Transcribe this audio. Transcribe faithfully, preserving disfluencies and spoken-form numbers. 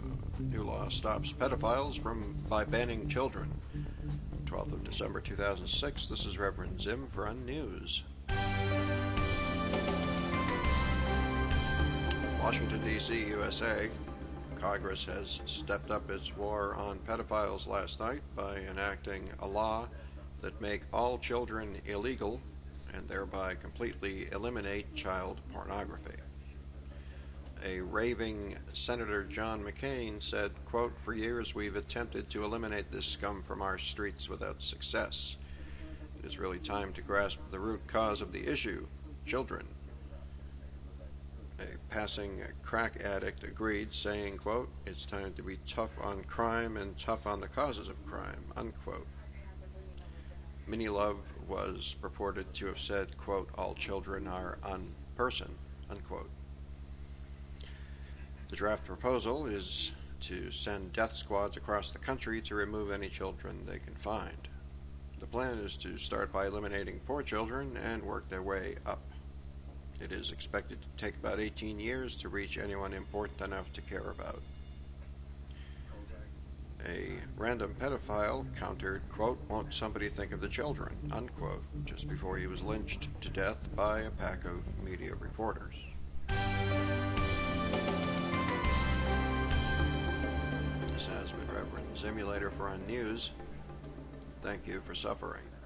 New law stops pedophiles from by banning children. twelfth of December two thousand six. This is Reverend Zim for Unnews. Washington, D C, U S A. Congress has stepped up its war on pedophiles last night by enacting a law that make all children illegal and thereby completely eliminate child pornography. A raving Senator John McCain said, quote, "For years we've attempted to eliminate this scum from our streets without success. It is really time to grasp the root cause of the issue, children." A passing crack addict agreed, saying, quote, "It's time to be tough on crime and tough on the causes of crime," unquote. Minnie Love was purported to have said, quote, "All children are unperson," unquote. The draft proposal is to send death squads across the country to remove any children they can find. The plan is to start by eliminating poor children and work their way up. It is expected to take about eighteen years to reach anyone important enough to care about. A random pedophile countered, quote, "Won't somebody think of the children," unquote, just before he was lynched to death by a pack of media reporters. This has been Reverend Zimulator for Unnews. Thank you for suffering.